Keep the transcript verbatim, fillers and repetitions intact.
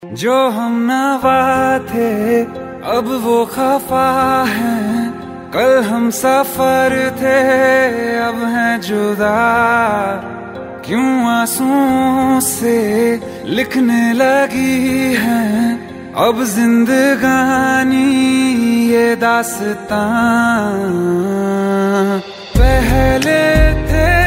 जो हम नवा थे अब वो खफा है, कल हम सफर थे अब हैं जुदा। क्यों आंसुओं से लिखने लगी है अब जिंदगानी ये दास्तां। पहले थे